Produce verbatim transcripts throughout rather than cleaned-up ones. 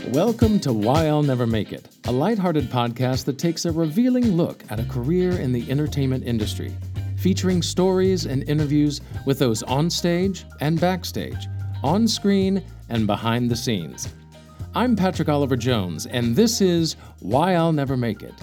Welcome to Why I'll Never Make It, a lighthearted podcast that takes a revealing look at a career in the entertainment industry, featuring stories and interviews with those on stage and backstage, on screen and behind the scenes. I'm Patrick Oliver Jones, and this is Why I'll Never Make It.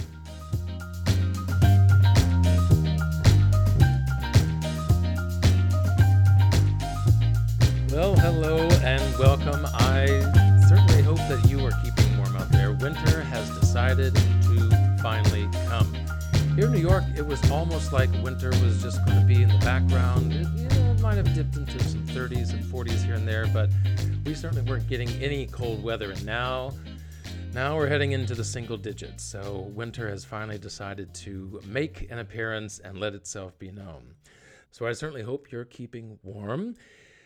Well, hello and welcome. I certainly hope that you are keeping warm out there. Winter has decided to finally come. Here in New York, it was almost like winter was just going to be in the background. It, you know, it might have dipped into some thirties and forties here and there, but we certainly weren't getting any cold weather. And now, now we're heading into the single digits. So winter has finally decided to make an appearance and let itself be known. So I certainly hope you're keeping warm.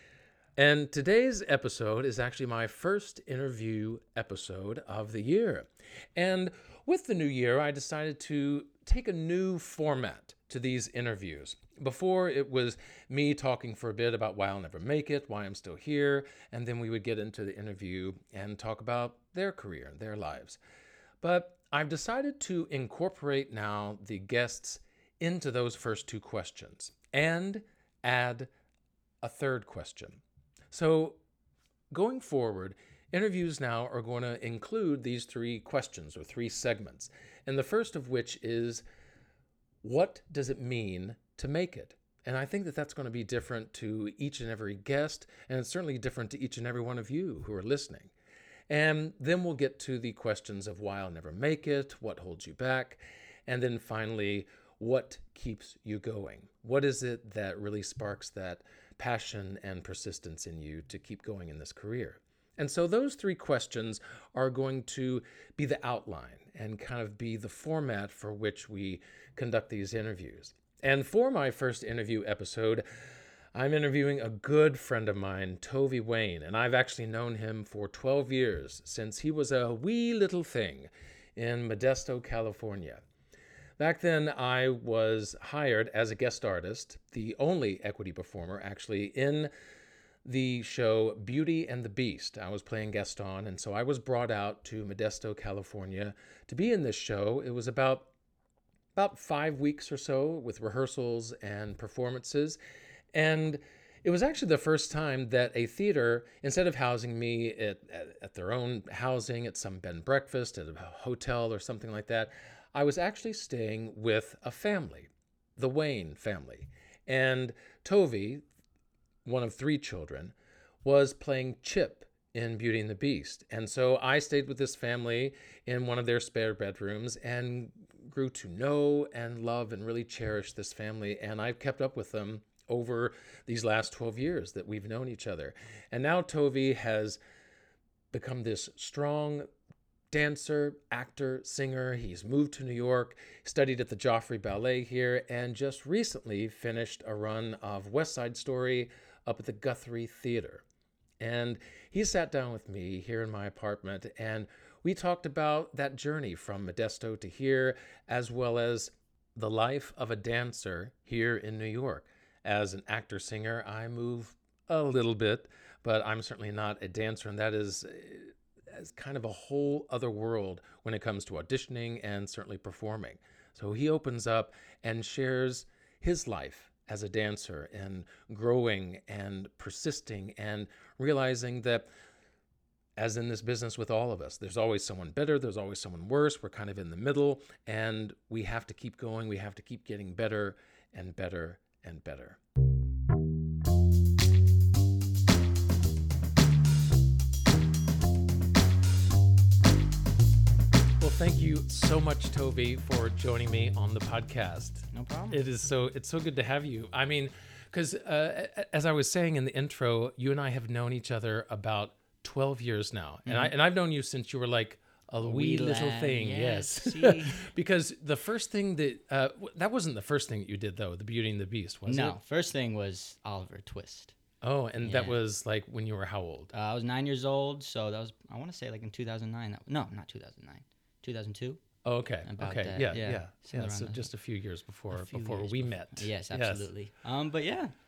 And today's episode is actually my first interview episode of the year. And with the new year, I decided to take a new format to these interviews. Before, it was me talking for a bit about why I'll never make it, why I'm still here, and then we would get into the interview and talk about their career, their lives. But I've decided to incorporate now the guests into those first two questions and add a third question. So going forward, interviews now are going to include these three questions or three segments. And the first of which is, what does it mean to make it? And I think that that's going to be different to each and every guest, and it's certainly different to each and every one of you who are listening. And then we'll get to the questions of why I'll never make it, what holds you back, and then finally, what keeps you going? What is it that really sparks that passion and persistence in you to keep going in this career? And so those three questions are going to be the outline and kind of be the format for which we conduct these interviews. And for my first interview episode, I'm interviewing a good friend of mine, Tovey Wayne, and I've actually known him for twelve years, since he was a wee little thing in Modesto, California. Back then, I was hired as a guest artist, the only equity performer actually in the show Beauty and the Beast. I was playing Gaston, and so I was brought out to Modesto, California to be in this show. It was about, about five weeks or so with rehearsals and performances, and it was actually the first time that a theater, instead of housing me at, at, at their own housing, at some bed and breakfast, at a hotel or something like that, I was actually staying with a family, the Wayne family. And Tovey, one of three children, was playing Chip in Beauty and the Beast. And so I stayed with this family in one of their spare bedrooms and grew to know and love and really cherish this family. And I've kept up with them over these last twelve years that we've known each other. And now Tovey has become this strong dancer, actor, singer. He's moved to New York, studied at the Joffrey Ballet here, and just recently finished a run of West Side Story up at the Guthrie Theater. And he sat down with me here in my apartment, and we talked about that journey from Modesto to here, as well as the life of a dancer here in New York. As an actor-singer, I move a little bit, but I'm certainly not a dancer, and that is as kind of a whole other world when it comes to auditioning and certainly performing. So he opens up and shares his life as a dancer and growing and persisting and realizing that, as in this business with all of us, there's always someone better, there's always someone worse. We're kind of in the middle, and we have to keep going. We have to keep getting better and better and better. Thank you so much, Tovey, for joining me on the podcast. No problem. It is so it's so good to have you. I mean, because uh, as I was saying in the intro, you and I have known each other about twelve years now, mm-hmm. and I and I've known you since you were like a, a wee, wee little lad. thing. Yes, yes. Because the first thing that uh, that wasn't the first thing that you did though. The Beauty and the Beast, was no, it? No, first thing was Oliver Twist. Oh, and yeah. That was like when you were how old? Uh, I was nine years old, so that was I want to say like in two thousand nine. That, no, not two thousand nine. two thousand two. Oh, okay. About okay. That. Yeah. Yeah. Yeah. yeah. So that. just a few years before few before years we before. met. Yes, absolutely. Yes. Um, but yeah.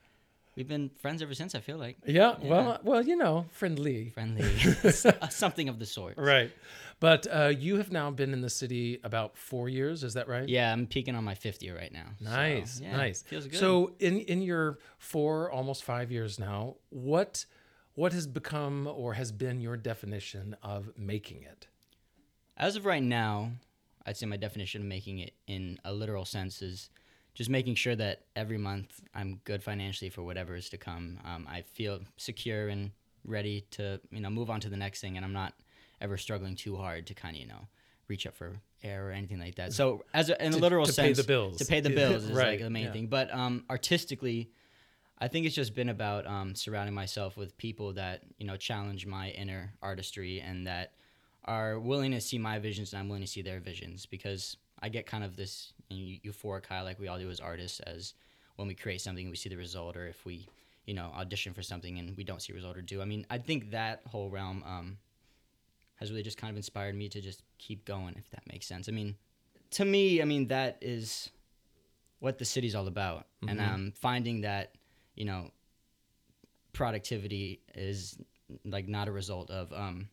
We've been friends ever since, I feel like. Yeah, Yeah. well, well, you know, friendly. Friendly. Uh, Something of the sort. Right. But uh, you have now been in the city about four years, is that right? Yeah, I'm peaking on my fifth year right now. Nice, So, yeah, nice. Feels good. So in in your four, almost five years now, what what has become or has been your definition of making it? As of right now, I'd say my definition of making it in a literal sense is just making sure that every month I'm good financially for whatever is to come. Um, I feel secure and ready to, you know, move on to the next thing, and I'm not ever struggling too hard to kind of, you know, reach up for air or anything like that. So as a, in a To- literal to pay sense, the bills. to pay the bills is Right, like the main yeah. thing. But um, artistically, I think it's just been about um, surrounding myself with people that, you know, challenge my inner artistry and that are willing to see my visions and I'm willing to see their visions, because I get kind of this eu- euphoric high like we all do as artists, as when we create something we see the result, or if we, you know, audition for something and we don't see a result or do. I mean, I think that whole realm um, has really just kind of inspired me to just keep going, if that makes sense. I mean, to me, I mean, that is what the city's all about. And Mhm. um, finding that, you know, productivity is like not a result of um,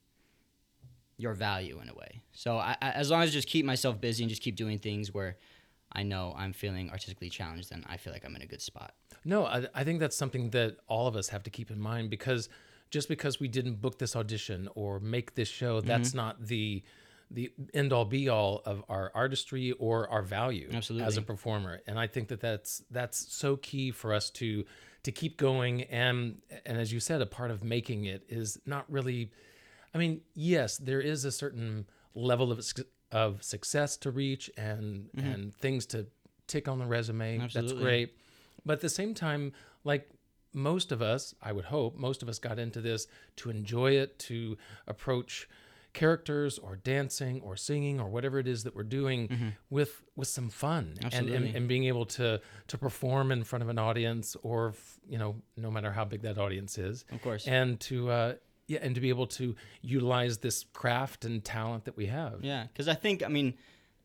your value in a way. So I, I, as long as I just keep myself busy and just keep doing things where I know I'm feeling artistically challenged, then I feel like I'm in a good spot. No, I, I think that's something that all of us have to keep in mind, because just because we didn't book this audition or make this show, that's not the the end all be all of our artistry or our value Absolutely. as a performer. And I think that that's that's so key for us to to keep going. And and as you said, a part of making it is not really. I mean, yes, there is a certain level of suc- of success to reach and and things to tick on the resume. That's Absolutely. great. But at the same time, like most of us, I would hope, most of us got into this to enjoy it, to approach characters or dancing or singing or whatever it is that we're doing with with some fun and, and Absolutely. and being able to to perform in front of an audience, or you know, no matter how big that audience is, Of course. and to uh, yeah, and to be able to utilize this craft and talent that we have. Yeah, because I think, I mean,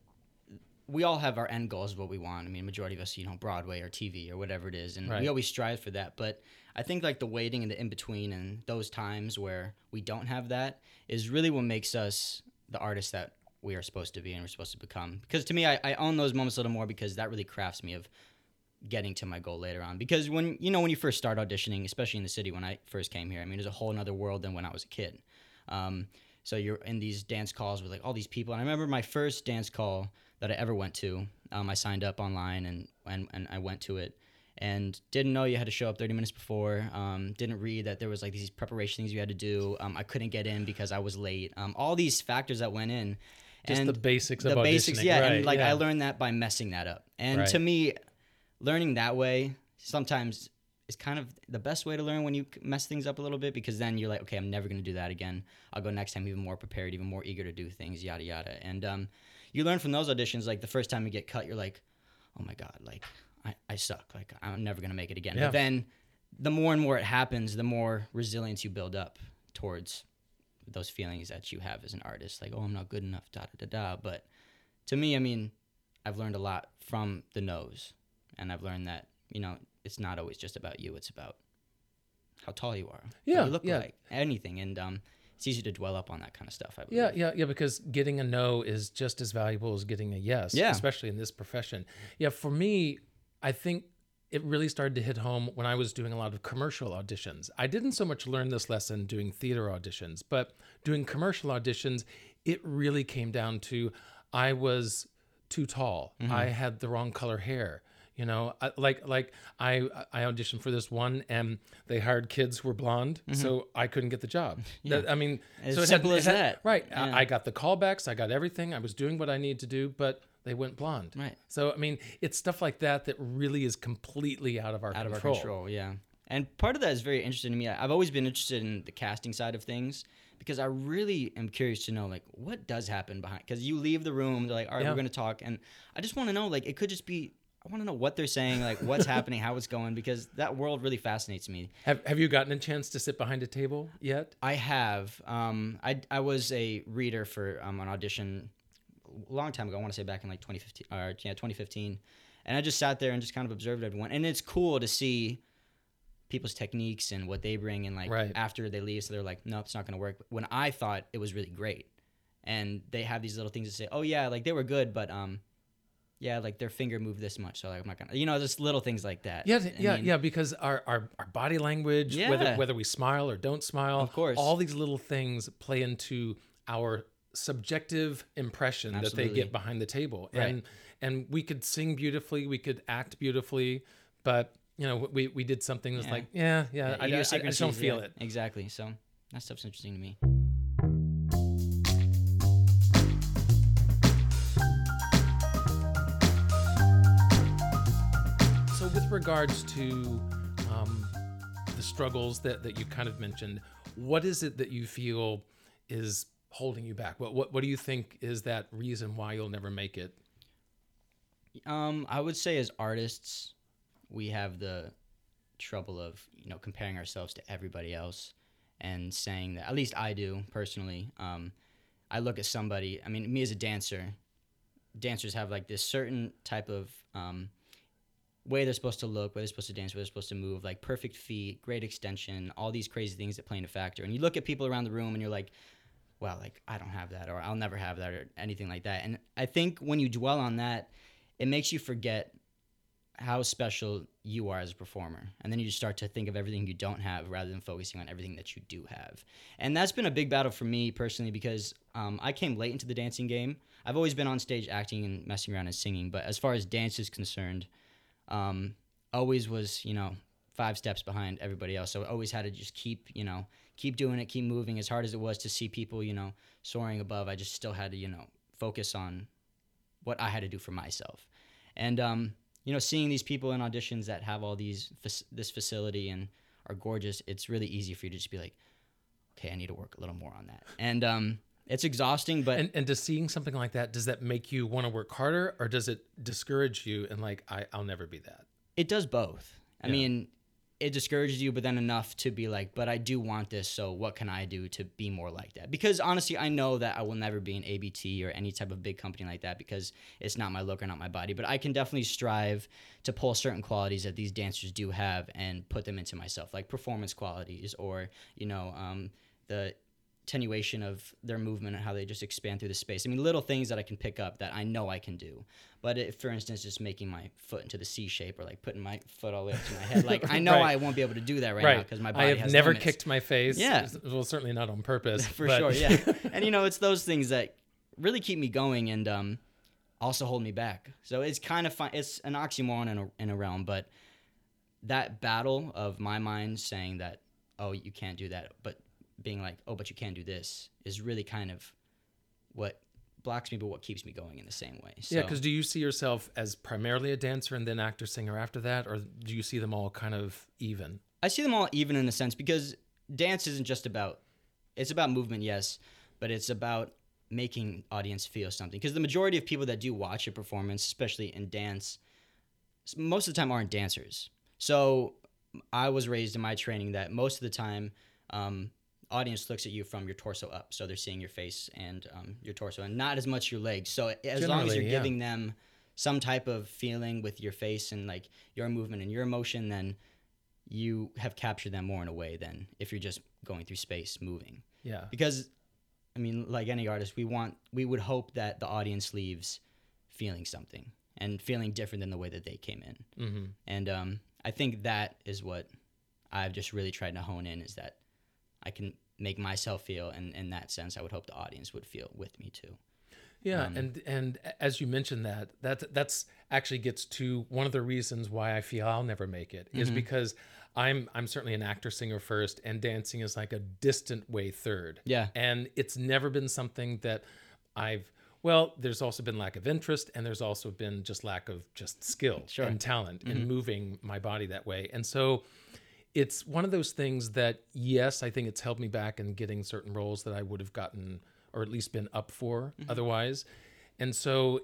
we all have our end goals of what we want. I mean, majority of us, you know, Broadway or T V or whatever it is, and Right. we always strive for that. But I think like the waiting and the in between and those times where we don't have that is really what makes us the artists that we are supposed to be and we're supposed to become. Because to me, I, I own those moments a little more, because that really crafts me of getting to my goal later on. Because when, you know, when you first start auditioning, especially in the city when I first came here, I mean, there's a whole other world than when I was a kid. Um, so you're in these dance calls with like all these people. And I remember my first dance call that I ever went to. Um, I signed up online and, and, and I went to it, and didn't know you had to show up thirty minutes before. Um, didn't read that there was like these preparation things you had to do. Um, I couldn't get in because I was late. Um, all these factors that went in. Just and the basics the of basics, auditioning, yeah. right, And like yeah. I learned that by messing that up. And Right. to me, learning that way sometimes is kind of the best way to learn, when you mess things up a little bit, because then you're like, okay, I'm never going to do that again. I'll go next time even more prepared, even more eager to do things, yada, yada. And um, you learn from those auditions, like the first time you get cut, you're like, oh my God, like I, I suck. Like I'm never going to make it again. Yeah. But then the more and more it happens, the more resilience you build up towards those feelings that you have as an artist. Like, oh, I'm not good enough, da, da, da, da. But to me, I mean, I've learned a lot from the no's. And I've learned that, you know, it's not always just about you. It's about how tall you are, Yeah, what you look yeah. like, anything. And um, it's easy to dwell up on that kind of stuff, I believe. Yeah, yeah, yeah, because getting a no is just as valuable as getting a yes, Yeah. especially in this profession. Yeah, for me, I think it really started to hit home when I was doing a lot of commercial auditions. I didn't so much learn this lesson doing theater auditions, but doing commercial auditions, it really came down to I was too tall. I had the wrong color hair. You know, I, like like I I auditioned for this one, and they hired kids who were blonde, so I couldn't get the job. That- I mean, As so it simple had- as it had- that. right? Yeah. I, I got the callbacks, I got everything. I was doing what I needed to do, but they went blonde. Right. So I mean, it's stuff like that that really is completely out of our Out of control. our control, yeah. And part of that is very interesting to me. I- I've always been interested in the casting side of things, because I really am curious to know, like, what does happen behind. Because you leave the room, they're like, all right, Yeah. we're going to talk. And I just want to know, like, it could just be, I want to know what they're saying, like, what's happening, how it's going, because that world really fascinates me. Have Have you gotten a chance to sit behind a table yet? I have. Um, I, I was a reader for um, an audition a long time ago. I want to say back in like twenty fifteen, or yeah, twenty fifteen. And I just sat there and just kind of observed everyone. And it's cool to see people's techniques and what they bring, and like Right. after they leave, so they're like, nope, it's not going to work. When I thought it was really great, and they have these little things to say, oh yeah, like they were good, but um, yeah, like their finger moved this much, so like, I'm not gonna, you know, just little things like that. Yeah, I yeah, mean, yeah. Because our, our, our body language, whether Yeah. whether we smile or don't smile, Of course. all these little things play into our subjective impression that they Absolutely. get behind the table. Right. And and we could sing beautifully, we could act beautifully, but you know, we we did something that's Yeah. like, yeah, yeah, Yeah, I, I, I just don't idiosyncrasies, feel yeah, it. Exactly. So that stuff's interesting to me. So with regards to um, the struggles that, that you kind of mentioned, what is it that you feel is holding you back? What, what what do you think is that reason why you'll never make it? Um, I would say as artists, we have the trouble of, you know, comparing ourselves to everybody else and saying that, at least I do personally. Um, I look at somebody, I mean, me as a dancer, dancers have like this certain type of um, way they're supposed to look, way they're supposed to dance, way they're supposed to move, like perfect feet, great extension, all these crazy things that play into factor. And you look at people around the room and you're like, wow, like I don't have that, or I'll never have that, or anything like that. And I think when you dwell on that, it makes you forget how special you are as a performer. And then you just start to think of everything you don't have rather than focusing on everything that you do have. And that's been a big battle for me personally, because um, I came late into the dancing game. I've always been on stage acting and messing around and singing, but as far as dance is concerned, um, always was, you know, five steps behind everybody else. So I always had to just keep, you know, keep doing it, keep moving. As hard as it was to see people, you know, soaring above, I just still had to, you know, focus on what I had to do for myself. And, um, you know, seeing these people in auditions that have all these, this facility and are gorgeous, it's really easy for you to just be like, okay, I need to work a little more on that. And um, it's exhausting, but... And, and does seeing something like that, does that make you want to work harder, or does it discourage you and like, I, I'll never be that? It does both. I Yeah. mean, it discourages you, but then enough to be like, but I do want this, so what can I do to be more like that? Because honestly, I know that I will never be an A B T or any type of big company like that, because it's not my look or not my body. But I can definitely strive to pull certain qualities that these dancers do have and put them into myself, like performance qualities, or, you know, um, the attenuation of their movement and how they just expand through the space. I mean, little things that I can pick up that I know I can do. But if, for instance, just making my foot into the C shape, or like putting my foot all the way up to my head, like I know Right. I won't be able to do that right, Right. now because my body I have has never limits. kicked my face. Yeah. Well, certainly not on purpose. For but- sure, yeah. And you know, it's those things that really keep me going and um, also hold me back. So it's kind of fun. It's an oxymoron in a, in a realm, but that battle of my mind saying that, oh, you can't do that, but being like, oh, but you can do this, is really kind of what blocks me, but what keeps me going in the same way. So, Yeah, because do you see yourself as primarily a dancer and then actor, singer after that, or do you see them all kind of even? I see them all even in a sense, because dance isn't just about, it's about movement, yes, but it's about making audience feel something. Because the majority of people that do watch a performance, especially in dance, s- most of the time aren't dancers. So I was raised in my training that most of the time, um, audience looks at you from your torso up, so they're seeing your face and um, your torso, and not as much your legs. So as long as Generally, you're yeah. giving them some type of feeling with your face and like your movement and your emotion, then you have captured them more in a way than if you're just going through space moving. Yeah. Because I mean, like any artist, we want we would hope that the audience leaves feeling something and feeling different than the way that they came in. Mm-hmm. And um, I think that is what I've just really tried to hone in, is that I can make myself feel, and in that sense, I would hope the audience would feel with me too. Yeah, Um, and and as you mentioned that, that that's actually gets to one of the reasons why I feel I'll never make it, is Mhm. because I'm I'm certainly an actor singer first, and dancing is like a distant way third. Yeah. And it's never been something that I've well, there's also been lack of interest, and there's also been just lack of just skill Sure. and talent in Mhm. moving my body that way. And so it's one of those things that, yes, I think it's held me back in getting certain roles that I would have gotten, or at least been up for otherwise. And so,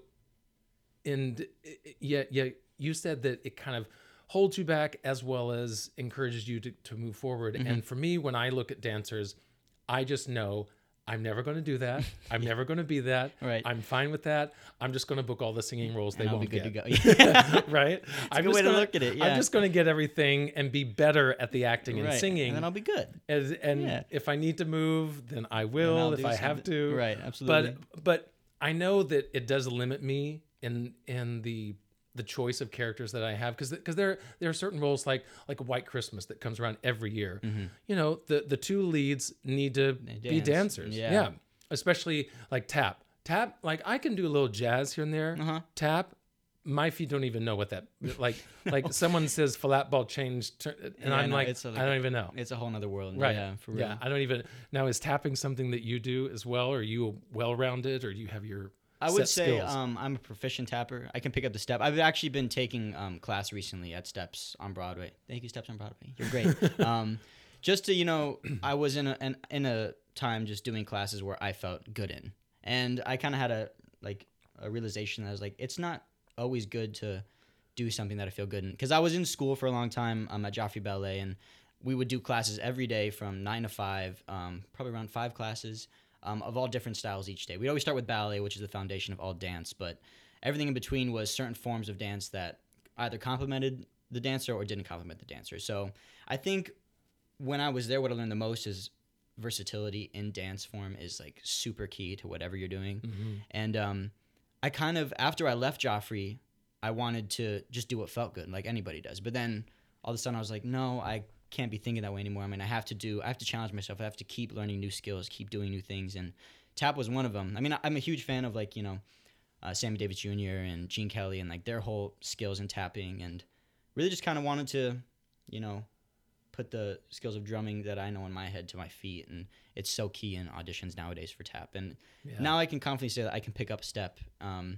and yeah, yeah, you said that it kind of holds you back as well as encourages you to, to move forward. And for me, when I look at dancers, I just know I'm never going to do that. I'm never going to be that. Right. I'm fine with that. I'm just going to book all the singing roles they And I'll won't be good get. to go. Yeah. Right? It's I'm a good just way gonna, to look at it. Yeah. I'm just going to get everything and be better at the acting and Right. singing. And then I'll be good. As, and Yeah. if I need to move, then I And will. I'll If do I have something. to. Right. Absolutely. But but I know that it does limit me in in the the choice of characters that I have, because because there there are certain roles like like White Christmas that comes around every year. Mm-hmm. You know, the the two leads need to They be dance. dancers. Yeah. Yeah, especially like tap tap. Like I can do a little jazz here and there. Uh-huh. Tap. My feet don't even know what that like. Like someone says flat ball change, turn, and Yeah, I'm no, like, it's a- I don't even know. It's a whole nother world. Right. Yeah. For real. Yeah. I don't even now. Is tapping something that you do as well? Or are you well rounded, or do you have your I would set say skills? um, I'm a proficient tapper. I can pick up the step. I've actually been taking um, class recently at Steps on Broadway. Thank you, Steps on Broadway. You're great. um, just to you know, I was in a an, in a time just doing classes where I felt good in, and I kind of had a like a realization that I was like, it's not always good to do something that I feel good in, because I was in school for a long time um, at Joffrey Ballet, and we would do classes every day from nine to five, um, probably around five classes. Um, of all different styles each day. We'd always start with ballet, which is the foundation of all dance, but everything in between was certain forms of dance that either complemented the dancer or didn't complement the dancer. So I think when I was there, what I learned the most is versatility in dance form is like super key to whatever you're doing. Mm-hmm. And um, I kind of, after I left Joffrey, I wanted to just do what felt good, like anybody does. But then all of a sudden I was like, no, I can't be thinking that way anymore. I mean, I have to do, I have to challenge myself. I have to keep learning new skills, keep doing new things. And tap was one of them. I mean, I'm a huge fan of like, you know, uh, Sammy Davis Junior and Gene Kelly and like their whole skills in tapping, and really just kind of wanted to, you know, put the skills of drumming that I know in my head to my feet. And it's so key in auditions nowadays for tap. And Yeah. now I can confidently say that I can pick up a step. Um,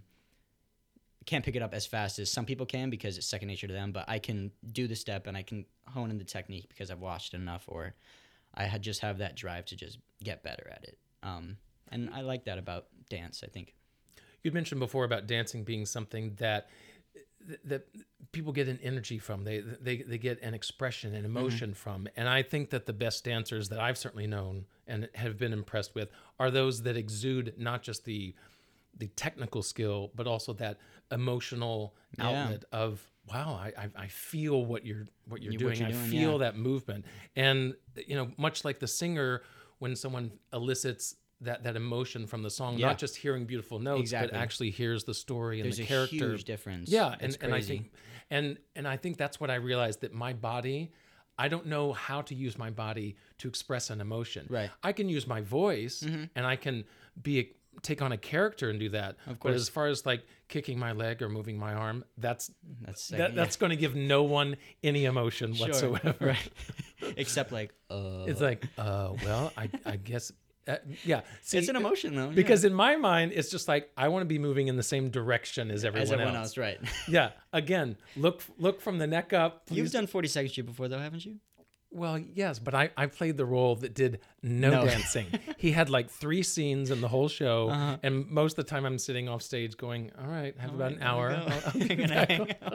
can't pick it up as fast as some people can because it's second nature to them, but I can do the step and I can hone in the technique because I've watched enough, or I had just have that drive to just get better at it. Um, and I like that about dance, I think. You'd mentioned before about dancing being something that that people get an energy from. They they they get an expression and emotion Mm-hmm. from. And I think that the best dancers that I've certainly known and have been impressed with are those that exude not just the the technical skill, but also that emotional Yeah. outlet of, wow, I, I I feel what you're what you're You- doing. what you're I doing, feel yeah. that movement. And you know, much like the singer, when someone elicits that that emotion from the song, Yeah. not just hearing beautiful notes, Exactly. but actually hears the story and There's the a character. huge difference. Yeah, It's and, and I crazy. think and and I think that's what I realized, that my body, I don't know how to use my body to express an emotion. Right. I can use my voice Mhm. and I can be a, take on a character and do that. Of But course. as far as like kicking my leg or moving my arm, that's That's that, that's going to give no one any emotion Sure. whatsoever. Right. Except like, uh, It's like, uh, well, I I guess uh, yeah. See, it's an emotion though. because in my mind, it's just like I want to be moving in the same direction as yeah. everyone, as everyone else. else, right? Yeah. Again, look look from the neck up. You've please. done forty-second Street before though, haven't you? Well, yes, but I, I played the role that did no, No. dancing. He had like three scenes in the whole show, Uh-huh. and most of the time I'm sitting off stage going, "All right, have All about right, an hour." there we go. I'll- I'll You're be gonna back hang on."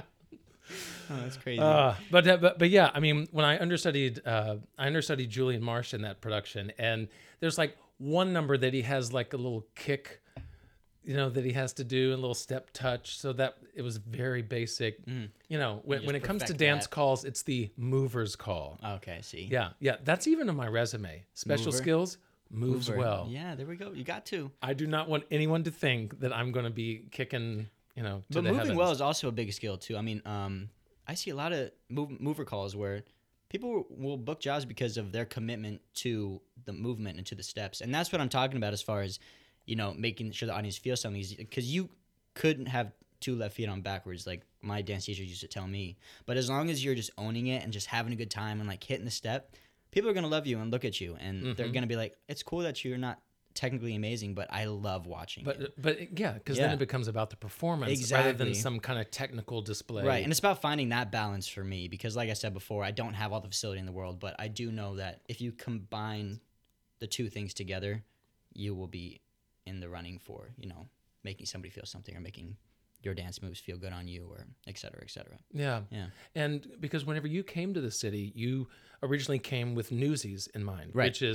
Oh, that's crazy. Uh, but, uh, but but yeah, I mean, when I understudied, uh, I understudied Julian Marsh in that production, and there's like one number that he has like a little kick, you know, that he has to do, a little step touch, so that it was very basic. Mhm. You know, when, just when it comes to perfect dance that. calls, it's the mover's call. Okay, I see. Yeah, yeah, that's even on my resume. Special Mover. skills, moves Mover. well. Yeah, there we go. You got to. I do not want anyone to think that I'm going to be kicking, you know, to But the moving heavens. well is also a big skill too. I mean, um, I see a lot of move, mover calls where people will book jobs because of their commitment to the movement and to the steps, and that's what I'm talking about as far as, you know, making sure the audience feels something. Because you couldn't have two left feet on backwards like my dance teacher used to tell me. But as long as you're just owning it and just having a good time and like hitting the step, people are gonna love you and look at you, and they're Mhm. gonna be like, "It's cool that you're not technically amazing, but I love watching it." But but yeah, because Yeah. then it becomes about the performance rather than Exactly. some kind of technical display. Right, and it's about finding that balance for me because, like I said before, I don't have all the facility in the world, but I do know that if you combine the two things together, you will be in the running for, you know, making somebody feel something or making your dance moves feel good on you, or et cetera, et cetera. Yeah. Yeah. And because whenever you came to the city, you originally came with Newsies in mind, Right. which is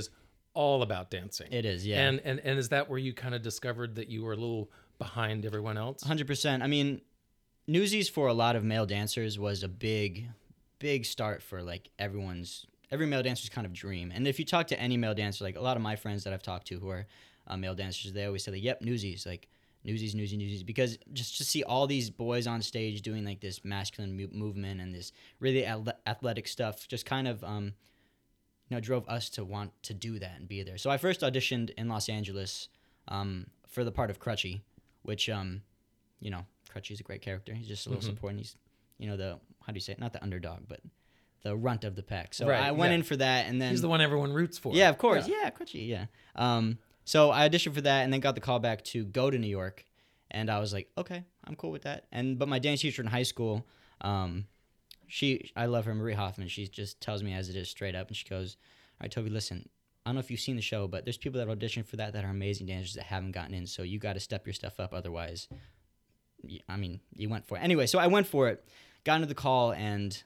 all about dancing. It is, yeah. And and and is that where you kind of discovered that you were a little behind everyone else? one hundred percent. I mean, Newsies for a lot of male dancers was a big, big start for like everyone's, every male dancer's kind of dream. And if you talk to any male dancer, like a lot of my friends that I've talked to who are uh, male dancers, they always say like, yep, Newsies, like Newsies, Newsies, Newsies. Because just to see all these boys on stage doing like this masculine mu- movement and this really athle- athletic stuff just kind of, um, you know, drove us to want to do that and be there. So I first auditioned in Los Angeles um, for the part of Crutchy, which, um, you know, Crutchy's a great character. He's just a little Mhm. supporting. He's, you know, the, how do you say it? Not the underdog, but the runt of the pack. So Right, I went yeah. in for that, and then He's the one everyone roots for. yeah, of course, yeah, Crutchy, yeah. Um, so I auditioned for that, and then got the call back to go to New York, and I was like, okay, I'm cool with that. And but my dance teacher in high school, um, she, I love her, Marie Hoffman. She just tells me as it is, straight up, and she goes, "All right, Toby, listen. I don't know if you've seen the show, but there's people that audition for that that are amazing dancers that haven't gotten in. So you got to step your stuff up, otherwise." I mean, you went for it. Anyway, so I went for it, got into the call, and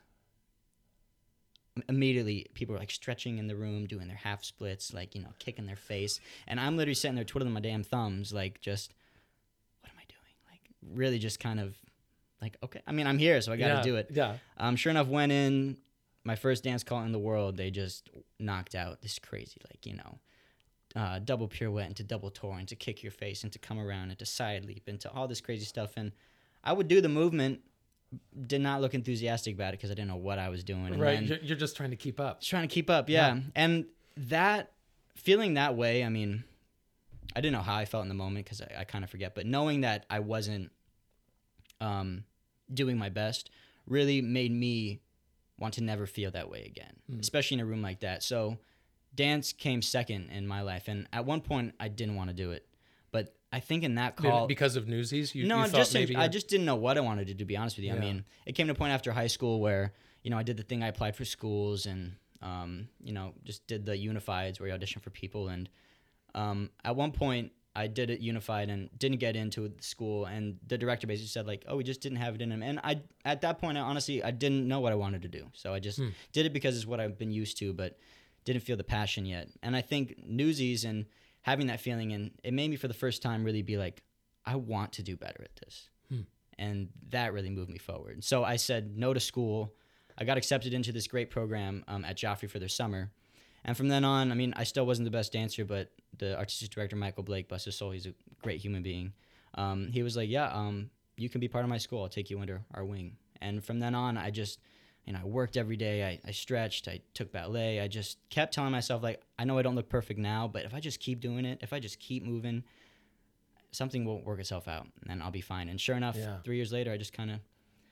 immediately people were like stretching in the room, doing their half splits, like, you know, kicking their face. And I'm literally sitting there twiddling my damn thumbs, like, just, what am I doing? Like, really just kind of like, okay, I mean, I'm here, so I got to Yeah, do it. Yeah. Um, sure enough, went in, my first dance call in the world, they just knocked out this crazy, like, you know, Uh, double pirouette into double tour into kick your face into come around into side leap into all this crazy stuff. And I would do the movement, did not look enthusiastic about it because I didn't know what I was doing. And Right. then You're, you're just trying to keep up. just trying to keep up, yeah. Yeah. And that, feeling that way, I mean, I didn't know how I felt in the moment because I, I kind of forget, but knowing that I wasn't um, doing my best really made me want to never feel that way again, Mm. especially in a room like that. So dance came second in my life, and at one point I didn't want to do it, but I think in that call, Because of Newsies? You, no, you I thought just maybe I just didn't know what I wanted to do. To be honest with you, Yeah. I mean, it came to a point after high school where, you know, I did the thing. I applied for schools and um, you know, just did the Unifieds where you audition for people. And um, at one point I did it Unified and didn't get into the school, and the director basically said like, "Oh, we just didn't have it in him." And I at that point, I honestly I didn't know what I wanted to do, so I just Hmm. did it because it's what I've been used to, but didn't feel the passion yet. And I think Newsies and having that feeling, and it made me for the first time really be like, I want to do better at this. Hmm. And that really moved me forward. So I said no to school. I got accepted into this great program um, at Joffrey for their summer. And from then on, I mean, I still wasn't the best dancer, but the artistic director, Michael Blake, bless his soul, he's a great human being. Um, he was like, yeah, um, you can be part of my school. I'll take you under our wing. And from then on, I just, you know, I worked every day. I, I stretched. I took ballet. I just kept telling myself, like, I know I don't look perfect now, but if I just keep doing it, if I just keep moving, something will work itself out, and I'll be fine. And sure enough, Yeah. three years later, I just kind of,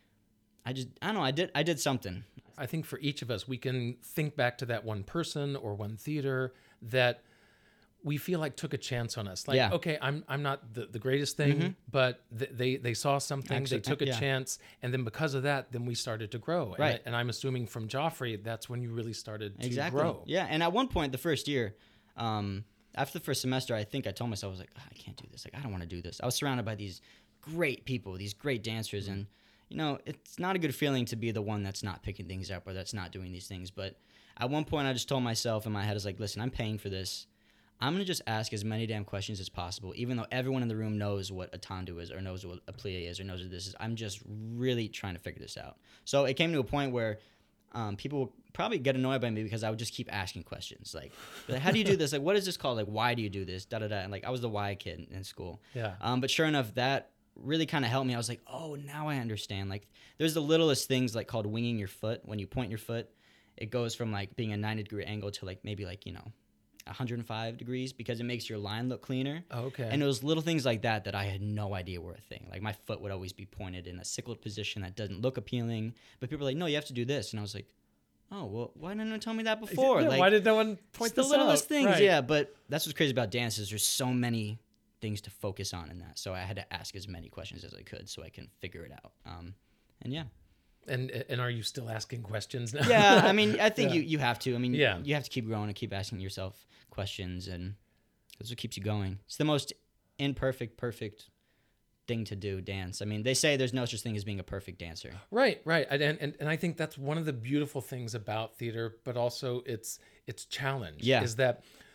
I just, I don't know, I did, I did something. I think for each of us, we can think back to that one person or one theater that we feel like took a chance on us. Like, Yeah. okay, I'm I'm not the, the greatest thing, Mhm. but th- they they saw something, Actually, they took a yeah. chance, and then because of that, then we started to grow. And, Right. I, and I'm assuming from Joffrey, that's when you really started to Exactly. grow. Yeah, and at one point, the first year, um, after the first semester, I think I told myself, I was like, "Ah, I can't do this. Like, I don't want to do this. I was surrounded by these great people, these great dancers, and you know, it's not a good feeling to be the one that's not picking things up or that's not doing these things. But at one point, I just told myself in my head, I was like, listen, I'm paying for this. I'm gonna just ask as many damn questions as possible, even though everyone in the room knows what a tendu is, or knows what a plie is, or knows what this is. I'm just really trying to figure this out. So it came to a point where um, people would probably get annoyed by me because I would just keep asking questions, like, like, how do you do this? Like, what is this called? Like, why do you do this? Da da da. And like, I was the why kid in school. Yeah. Um, but sure enough, that really kind of helped me. I was like, oh, now I understand. Like, there's the littlest things like called winging your foot. When you point your foot, it goes from like being a ninety degree angle to like maybe like, you know, one hundred five degrees, because it makes your line look cleaner. Oh, okay. And it was little things like that that I had no idea were a thing. Like, my foot would always be pointed in a cycled position that doesn't look appealing. But people were like, no, you have to do this. And I was like, oh, well, why didn't anyone tell me that before? Yeah, like, why did no one point it's the this littlest out? things, Right. yeah. But that's what's crazy about dance is there's so many things to focus on in that. So I had to ask as many questions as I could so I can figure it out. Um, and yeah. And and are you still asking questions now? Yeah, I mean, I think Yeah. you, you have to. I mean, Yeah. you have to keep growing and keep asking yourself questions, and that's what keeps you going. It's the most imperfect, perfect thing to do, dance. I mean, they say there's no such thing as being a perfect dancer. Right, right, and, and and I think that's one of the beautiful things about theater, but also its its challenge Yeah. is that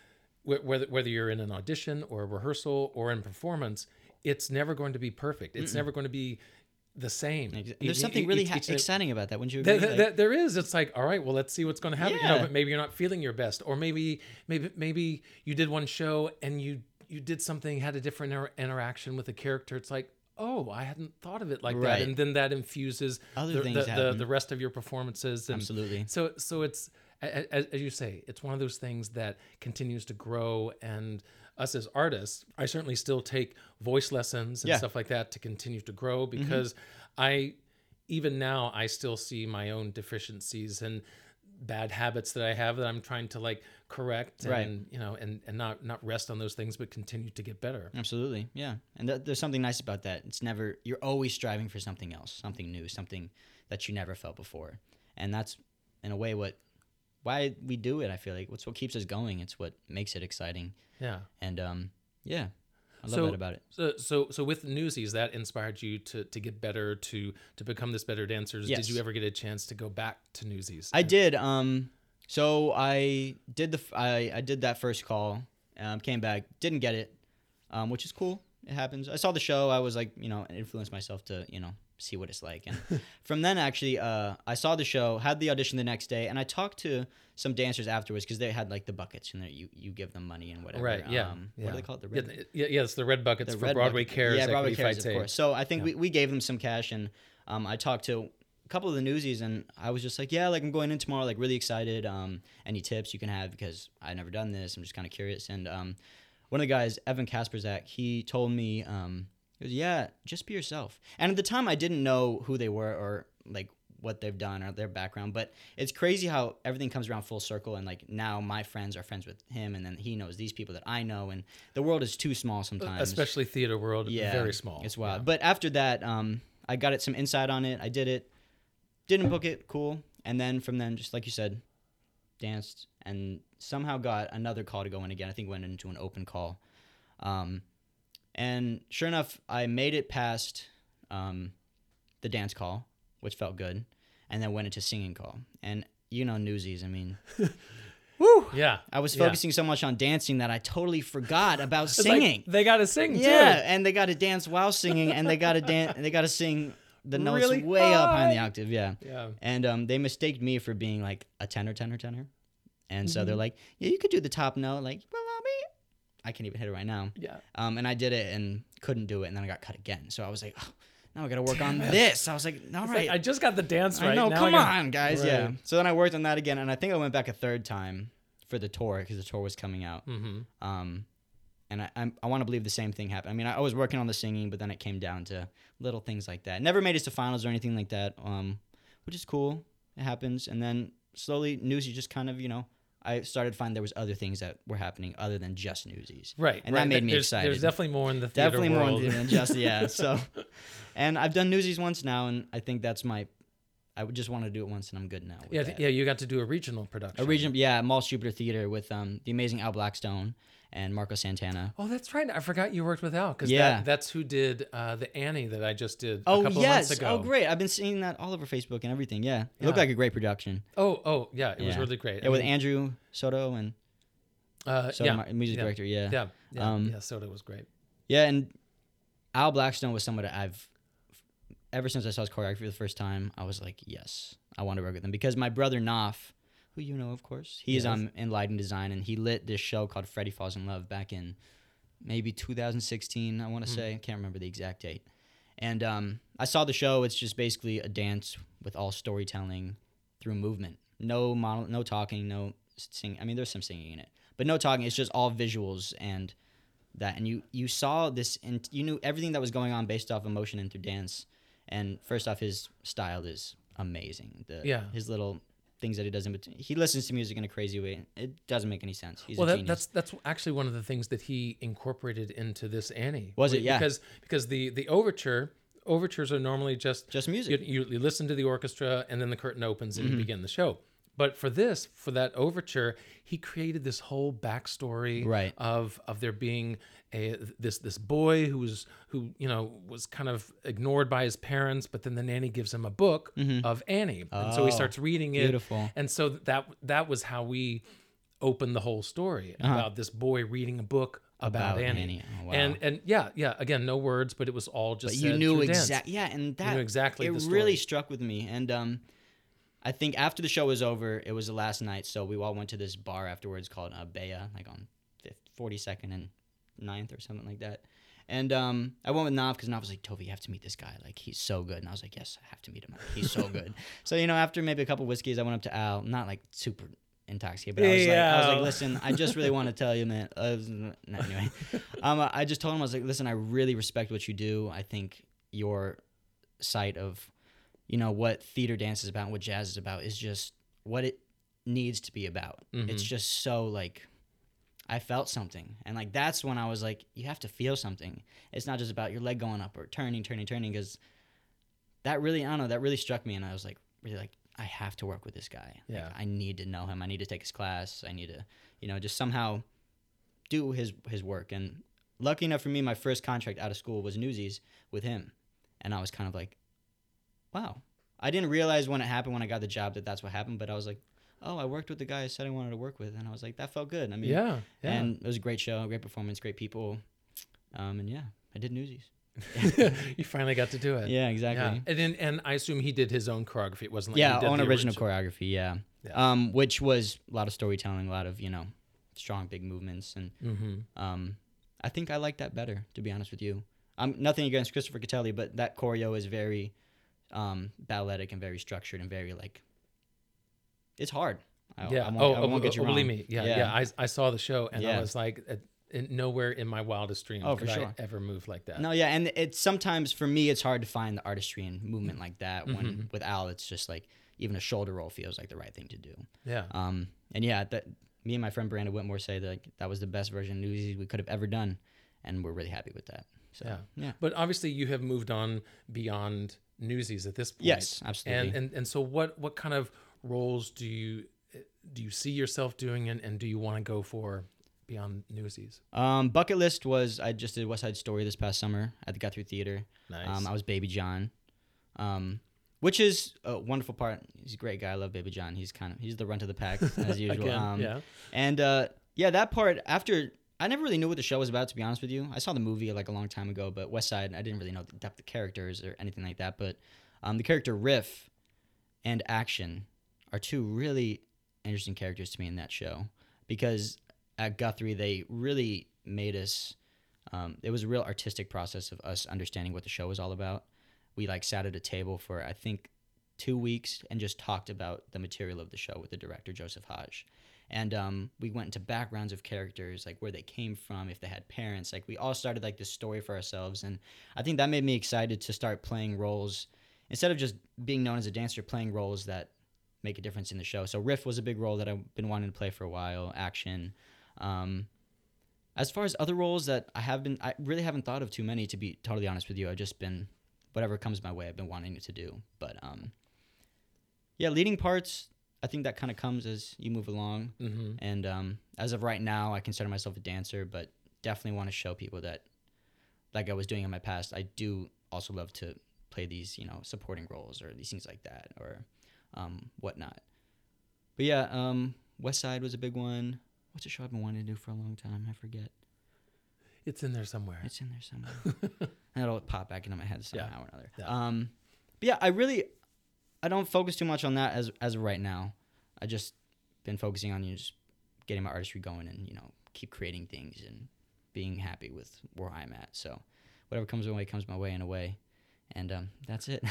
wh- whether whether you're in an audition or a rehearsal or in performance, it's never going to be perfect. It's never going to be the same. Ex- Each- There's something each- really each- ha- each- exciting about that. Wouldn't you agree? There, Like- there, there is. It's like, all right, well, let's see what's going to happen. You know, Yeah. but maybe you're not feeling your best, or maybe, maybe, maybe you did one show and you you did something, had a different inter- interaction with a character. It's like, oh, I hadn't thought of it like Right. that, and then that infuses Other the, things the, the, happen. the rest of your performances. And Absolutely. So, so it's as, as you say, it's one of those things that continues to grow. And us as artists, I certainly still take voice lessons and Yeah. stuff like that to continue to grow, because I. Even now, I still see my own deficiencies and bad habits that I have that I'm trying to like correct, and Right. you know, and and not not rest on those things, but continue to get better. Absolutely, yeah. And th- there's something nice about that. It's never, you're always striving for something else, something new, something that you never felt before. And that's, in a way, what, why we do it, I feel like. It's what keeps us going. It's what makes it exciting. Yeah. And, um, yeah, I love So- that about it. So so so with Newsies, that inspired you to to get better, to to become this better dancers. Yes. Did you ever get a chance to go back to Newsies? I did. Um, so I did the, f- I, I did that first call, um, came back, didn't get it, um, which is cool. It happens. I saw the show. I was like, you know, influenced myself to, you know, see what it's like. And from then, actually, uh, I saw the show, had the audition the next day, and I talked to some dancers afterwards, because they had like the buckets, and you you give them money and whatever. Right. Yeah. Um, yeah. What do they call it? The Yeah, red. th- yeah. Yeah. It's the red buckets the for red Broadway bucket. Cares. Yeah, Broadway Equity Cares, Fights of Aid. course. So I think Yeah. we, we gave them some cash, and um, I talked to a couple of the Newsies, and I was just like, yeah, like I'm going in tomorrow, like really excited. Um, any tips you can have, because I've never done this. I'm just kind of curious. And um, one of the guys, Evan Kasperzak, he told me, um, he goes, yeah, just be yourself. And at the time, I didn't know who they were or like what they've done or their background, but it's crazy how everything comes around full circle. And like now my friends are friends with him, and then he knows these people that I know, and the world is too small sometimes. Especially theater world, Yeah, very small. It's wild. Yeah. But after that, um, I got it some insight on it. I did it, didn't book it, cool. And then from then, just like you said, danced, and somehow got another call to go in again. I think went into an open call. Um, and sure enough, I made it past um, the dance call, which felt good, and then went into singing call. And you know, Newsies, I mean, woo! Yeah. I was Yeah. focusing so much on dancing that I totally forgot about It's like, singing. they got to sing Yeah, too. and they got to dance while singing, and they got to dance, and they got to sing the notes Really way up high in the high. octave. Yeah, Yeah. and um, they mistaked me for being like a tenor, tenor, tenor, and so they're Mm-hmm. like, "Yeah, you could do the top note." Like, well, I mean, I can't even hit it right now. Yeah. Um, and I did it and couldn't do it, and then I got cut again. So I was like, oh, now I got to work on Damn it. this. I was like, all It's right, like, I just got the dance right. I know, Now come gotta- on, guys. Yeah. Right. So then I worked on that again, and I think I went back a third time for the tour, because the tour was coming out. Mhm. Um, and I I'm, I want to believe the same thing happened. I mean, I, I was working on the singing, but then it came down to little things like that. Never made it to finals or anything like that, um, which is cool. It happens. And then slowly, Newsies just kind of, you know, I started to find there was other things that were happening other than just Newsies. Right. And right. that made me there's, excited. There's definitely more in the theater Definitely more world. than just, yeah. So, and I've done Newsies once now, and I think that's my, I would just want to do it once, and I'm good now. With Yeah, that. yeah. You got to do a regional production. A region, yeah, Mall Jupiter Theater with um, the amazing Al Blackstone and Marco Santana. Oh, that's right. I forgot you worked with Al, because Yeah. that, that's who did uh, the Annie that I just did a Oh couple yes! of months ago. Oh great! I've been seeing that all over Facebook and everything. Yeah, it looked Yeah. like a great production. Oh, oh, yeah. It was Yeah. really great. Yeah, with Andrew Soto and uh, Soto, yeah, my music yeah, director. Yeah. yeah, yeah, Um, yeah. Soda was great. Yeah, and Al Blackstone was someone that I've ever since I saw his choreography for the first time. I was like, yes, I want to work with him, because my brother Knopf, who you know of course, he's Yes. um in lighting design, and he lit this show called Freddie Falls in Love back in maybe two thousand sixteen. I want to Mm. say, I can't remember the exact date. And um, I saw the show. It's just basically a dance with all storytelling through movement. No mono, no talking, no singing. I mean, there's some singing in it, but no talking. It's just all visuals and that. And you you saw this, and you knew everything that was going on based off emotion and through dance. And first off, his style is amazing. The, Yeah. His little things that he does in between. He listens to music in a crazy way. It doesn't make any sense. He's Well, a that, genius. that's that's actually one of the things that he incorporated into this Annie. Was it? Yeah. Because because the the overture overtures are normally just Just music. You, you, you listen to the orchestra, and then the curtain opens and Mm-hmm. you begin the show. But for this, for that overture, he created this whole backstory Right. of of there being a this this boy who was who you know was kind of ignored by his parents, but then the nanny gives him a book of Annie, and so he Oh, starts reading it. beautiful. And so that that was how we opened the whole story Uh-huh. about this boy reading a book about, About Annie. Annie. Oh, wow. And and yeah, yeah. Again, no words, but it was all just. But you said knew through dance. exactly, yeah, and that knew exactly it the really story. struck with me. And um, I think after the show was over, it was the last night, so we all went to this bar afterwards called uh, Bea, like on forty-second and ninth or something like that. And um, I went with Nav because Nav was like, Tovi, you have to meet this guy. Like, he's so good. And I was like, yes, I have to meet him. He's so good. So, you know, after maybe a couple whiskeys, I went up to Al, not like super intoxicated, but I was, Yeah. like, I was like, listen, I just really want to tell you, man. Uh, no, anyway, um, I just told him, I was like, listen, I really respect what you do. I think your sight of, you know, what theater dance is about and what jazz is about is just what it needs to be about. Mhm. It's just so, like, I felt something. And, like, that's when I was like, you have to feel something. It's not just about your leg going up or turning, turning, turning, because that really, I don't know, that really struck me. And I was like, really like, I have to work with this guy. Yeah. Like, I need to know him. I need to take his class. I need to, you know, just somehow do his his work. And lucky enough for me, my first contract out of school was Newsies with him. And I was kind of like, wow. I didn't realize when it happened, when I got the job, that that's what happened. But I was like, oh, I worked with the guy I said I wanted to work with. And I was like, that felt good. I mean, Yeah, yeah. and it was a great show, great performance, great people. Um, and yeah, I did Newsies. You finally got to do it. Yeah, exactly. Yeah. And then, and I assume he did his own choreography. It wasn't like Yeah, he did own the original choreography, yeah. Yeah. Um, which was a lot of storytelling, a lot of, you know, strong, big movements. And Mm-hmm. um, I think I like that better, to be honest with you. Um, nothing against Christopher Catelli, but that choreo is very um, balletic and very structured and very, like, it's hard. I, Yeah. I won't, oh, I won't oh, get you oh, wrong. believe me. Yeah, yeah. Yeah. I, I saw the show and I Yeah. was like, uh, in, nowhere in my wildest dreams Oh, for could sure. I ever move like that. No, yeah, and it's sometimes for me it's hard to find the artistry and movement like that. When Mhm. with Al, it's just like even a shoulder roll feels like the right thing to do. Yeah. Um, and yeah, that me and my friend Brandon Whitmore say that like, that was the best version of Newsies we could have ever done, and we're really happy with that. So Yeah. yeah, But obviously you have moved on beyond Newsies at this point. yes, absolutely. And, and and so what what kind of roles do you do you see yourself doing and, and do you want to go for beyond Newsies? um, bucket list was I just did West Side Story this past summer at the Guthrie Theater. Nice. Um, I was Baby John, um, which is a wonderful part. He's a great guy. I love Baby John. He's kind of he's the runt of the pack as usual. Again, um, yeah. And uh, yeah, that part after I never really knew what the show was about, to be honest with you. I saw the movie like a long time ago, but West Side, I didn't really know the depth of characters or anything like that. But um, the character Riff and Action are two really interesting characters to me in that show, because at Guthrie they really made us. Um, it was a real artistic process of us understanding what the show was all about. We like sat at a table for I think two weeks and just talked about the material of the show with the director Joseph Hodge. And um, we went into backgrounds of characters, like where they came from, if they had parents. Like we all started like this story for ourselves, and I think that made me excited to start playing roles instead of just being known as a dancer, playing roles that make a difference in the show. So Riff was a big role that I've been wanting to play for a while. Action. Um, as far as other roles that I have been, I really haven't thought of too many, to be totally honest with you. I've just been whatever comes my way. I've been wanting to do, but um, yeah, leading parts. I think that kind of comes as you move along. Mm-hmm. And um, as of right now, I consider myself a dancer, but definitely want to show people that, like I was doing in my past, I do also love to play these, you know, supporting roles or these things like that or um, whatnot. But yeah, um, West Side was a big one. What's a show I've been wanting to do for a long time? I forget. It's in there somewhere. It's in there somewhere. And it'll pop back into my head somehow Yeah. or another. Yeah. Um, but yeah, I really, I don't focus too much on that as as of right now. I just been focusing on you know, just getting my artistry going and you know keep creating things and being happy with where I'm at. So whatever comes my way comes my way in a way, and um, that's it.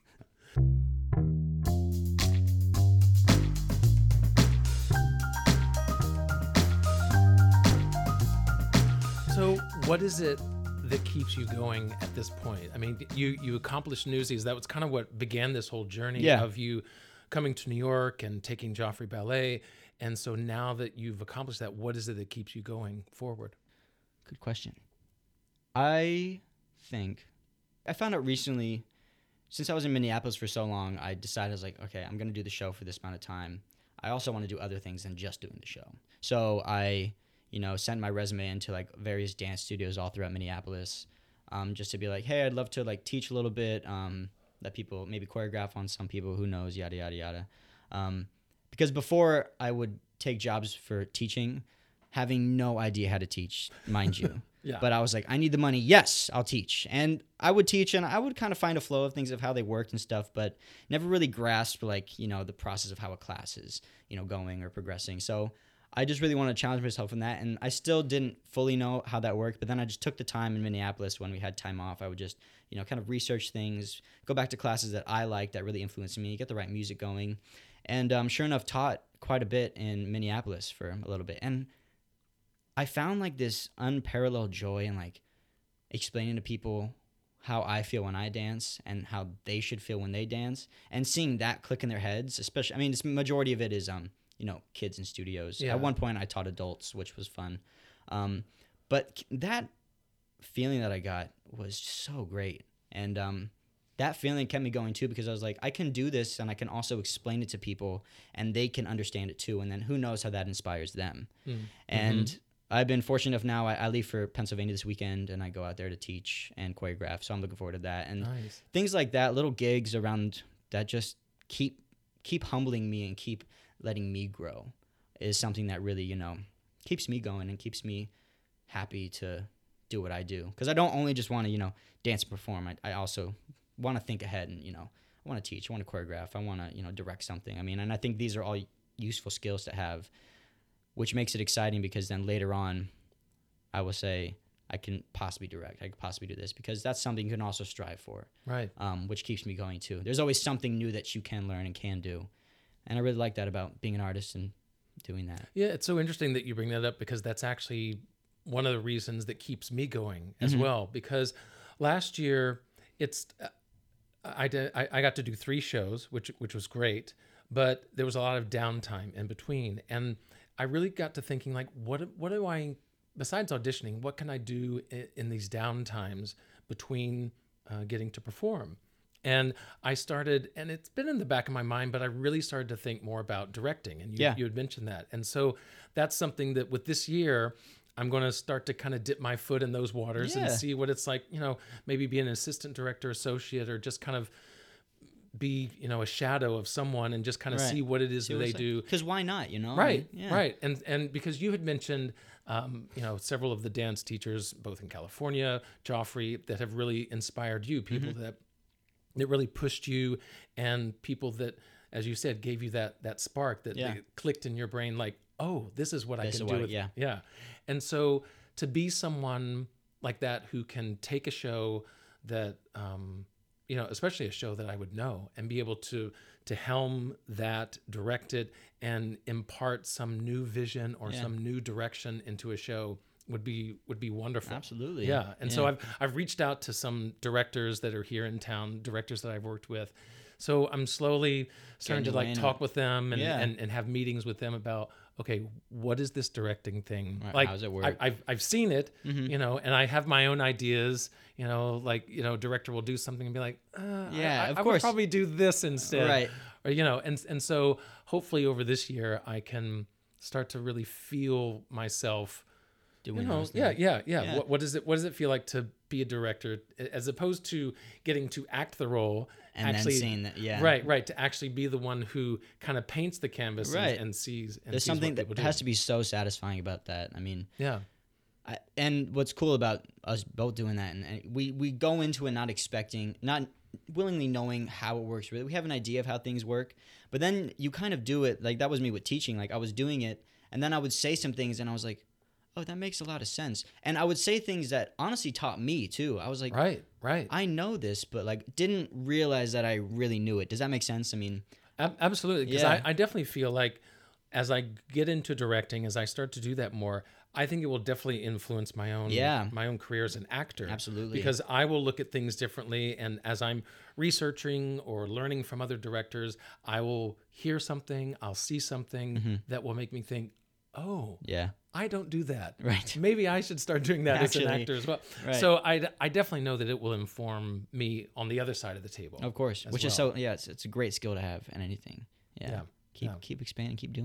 So what is it that keeps you going at this point? I mean, you you accomplished Newsies. That was kind of what began this whole journey Yeah. of you coming to New York and taking Joffrey Ballet. And so now that you've accomplished that, what is it that keeps you going forward? Good question. I think I found out recently, since I was in Minneapolis for so long, I decided I was like, okay, I'm going to do the show for this amount of time. I also want to do other things than just doing the show. So I, you know, sent my resume into like various dance studios all throughout Minneapolis, um, just to be like, hey, I'd love to like teach a little bit, um, let people maybe choreograph on some people, who knows, yada, yada, yada. Um, because before I would take jobs for teaching, having no idea how to teach, mind you. Yeah. But I was like, I need the money. Yes, I'll teach. And I would teach, and I would kind of find a flow of things of how they worked and stuff, but never really grasped, like, you know, the process of how a class is, you know, going or progressing. So I just really wanted to challenge myself in that, and I still didn't fully know how that worked, but then I just took the time in Minneapolis when we had time off. I would just, you know, kind of research things, go back to classes that I liked that really influenced me, get the right music going, and um, sure enough, taught quite a bit in Minneapolis for a little bit. And I found like this unparalleled joy in like explaining to people how I feel when I dance and how they should feel when they dance, and seeing that click in their heads, especially, I mean, the majority of it is, um, you know, kids in studios. Yeah. At one point I taught adults, which was fun. Um, but that feeling that I got was so great. And, um, that feeling kept me going too, because I was like, I can do this and I can also explain it to people and they can understand it too. And then who knows how that inspires them. Mm. And mm-hmm. I've been fortunate enough now, I, I leave for Pennsylvania this weekend and I go out there to teach and choreograph. So I'm looking forward to that. And nice. Things like that, little gigs around that just keep keep humbling me and keep letting me grow is something that really, you know, keeps me going and keeps me happy to do what I do. Because I don't only just want to, you know, dance and perform. I, I also want to think ahead and, you know, I want to teach, I want to choreograph, I want to, you know, direct something. I mean, and I think these are all useful skills to have, which makes it exciting, because then later on, I will say, I can possibly direct, I could possibly do this, because that's something you can also strive for. Right. Um, which keeps me going too. There's always something new that you can learn and can do. And I really like that about being an artist and doing that. Yeah, it's so interesting that you bring that up, because that's actually one of the reasons that keeps me going as Mm-hmm. well. Because last year, it's uh, I did I, I got to do three shows, which which was great, but there was a lot of downtime in between, and I really got to thinking, like, what what do I, besides auditioning, what can I do in, in these downtimes between uh, getting to perform? And I started, and it's been in the back of my mind, but I really started to think more about directing. And you, Yeah. you had mentioned that. And so that's something that with this year, I'm going to start to kind of dip my foot in those waters Yeah. and see what it's like, you know, maybe be an assistant director, associate, or just kind of be, you know, a shadow of someone and just kind of Right. see what it is See that what they it's like. do. Because why not, you know? Right, I mean, yeah. right. And and because you had mentioned, um, you know, several of the dance teachers, both in California, Joffrey, that have really inspired you, people Mm-hmm. that that really pushed you, and people that, as you said, gave you that that spark that Yeah. they clicked in your brain, like, oh, this is what This I can is do. what- with, yeah. yeah. And so to be someone like that who can take a show that, um, you know, especially a show that I would know, and be able to to helm that, direct it, and impart some new vision or Yeah. some new direction into a show would be would be wonderful. Absolutely. Yeah. And so Yeah. I've I've reached out to some directors that are here in town, directors that I've worked with. So I'm slowly starting to Getting like away talk and- with them and, Yeah. and, and have meetings with them about, okay, what is this directing thing? Right, Like, how does it work? I, I've I've seen it, Mhm. you know, and I have my own ideas. You know, like, you know, director will do something and be like, uh, Yeah, I, I, of I would course. probably do this instead, Right. Or you know, and and so hopefully over this year I can start to really feel myself. Doing You know, those yeah, things. yeah, yeah. Yeah. What, what does it What does it feel like to be a director, as opposed to getting to act the role, And actually, then seeing that, yeah. right, right, to actually be the one who kind of paints the canvas Right. and, and sees. And There's sees what something that people do. has to be so satisfying about that. I mean, Yeah, I, and what's cool about us both doing that, and, and we we go into it not expecting, not willingly knowing how it works. Really, we have an idea of how things work, but then you kind of do it. Like that was me with teaching. Like I was doing it, and then I would say some things, and I was like, "Oh, that makes a lot of sense." And I would say things that honestly taught me too. I was like, right, right. "I know this," but like didn't realize that I really knew it. Does that make sense? I mean, Ab- absolutely, because Yeah. I, I definitely feel like as I get into directing, as I start to do that more, I think it will definitely influence my own Yeah. my own career as an actor. Absolutely. Because I will look at things differently, and as I'm researching or learning from other directors, I will hear something, I'll see something Mm-hmm. that will make me think, oh, yeah, I don't do that. Right. Maybe I should start doing that as an Actually, actor as well. right. So I, I definitely know that it will inform me on the other side of the table. of course. as Which is well. so yeah, it's it's a great skill to have in anything. Yeah. Yeah. Keep Yeah. keep expanding, keep doing it.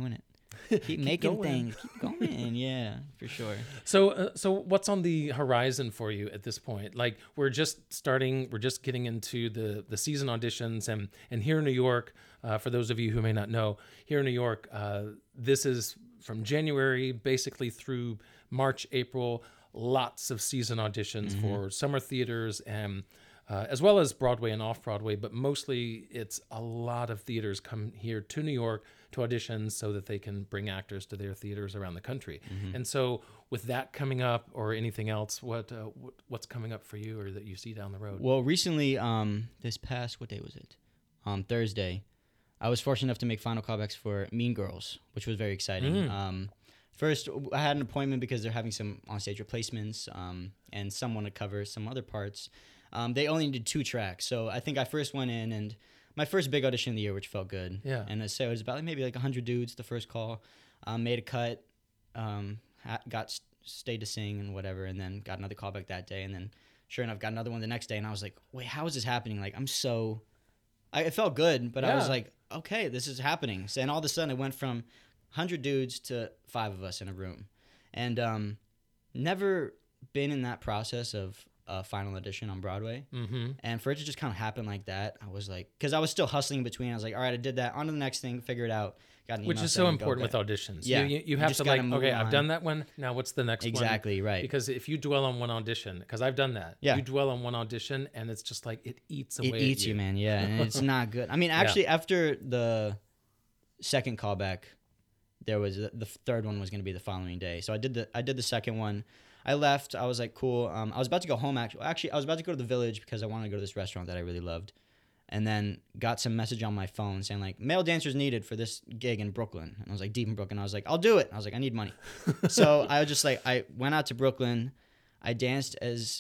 keep, making going. things, keep going. Yeah, for sure. So, uh, so what's on the horizon for you at this point? Like, we're just starting, we're just getting into the the season auditions, and and here in New York, uh, for those of you who may not know, here in New York, uh, this is from January basically through March, April. Lots of season auditions mm-hmm. for summer theaters and. Uh, as well as Broadway and off-Broadway, but mostly it's a lot of theaters come here to New York to audition so that they can bring actors to their theaters around the country. Mm-hmm. And so with that coming up or anything else, what, uh, what what's coming up for you or that you see down the road? Well, recently, um, this past, what day was it? Um, Thursday, I was fortunate enough to make final callbacks for Mean Girls, which was very exciting. Mm. Um, first, I had an appointment because they're having some onstage replacements um, and someone to cover some other parts. Um, they only did two tracks, so I think I first went in and my first big audition of the year, which felt good. Yeah. And so it was about like maybe like one hundred dudes the first call, um, made a cut, um, ha- got stayed to sing and whatever, and then got another call back that day, and then sure enough got another one the next day, and I was like, wait, how is this happening? Like I'm so, I, it felt good, but yeah. I was like, okay, this is happening. So, and all of a sudden it went from one hundred dudes to five of us in a room, and um, never been in that process of a final audition on Broadway. Mm-hmm. And for it to just kind of happen like that, I was like, because I was still hustling in between. I was like, all right, I did that. On to the next thing, figure it out. Got an email. Which is so important with auditions. Yeah. You, you, you have you to like, okay, on. I've done that one. Now what's the next exactly, one? Exactly, right. Because if you dwell on one audition, because I've done that. Yeah. You dwell on one audition and it's just like, it eats away It eats at you. you, man. Yeah. And it's not good. I mean, actually, yeah. after the second callback, there was the third one was going to be the following day. So I did the I did the second one. I left. I was like, cool. Um, I was about to go home, actually. Actually, I was about to go to the Village because I wanted to go to this restaurant that I really loved. And then got some message on my phone saying, like, male dancers needed for this gig in Brooklyn. And I was like, deep in Brooklyn. I was like, I'll do it. I was like, I need money. So I was just like, I went out to Brooklyn. I danced as,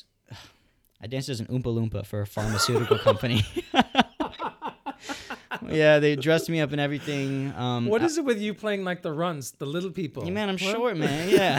I danced as an Oompa Loompa for a pharmaceutical company. Yeah, they dressed me up and everything. Um, what is it with you playing like the runs, the little people? Yeah, man, I'm what? short, man. Yeah.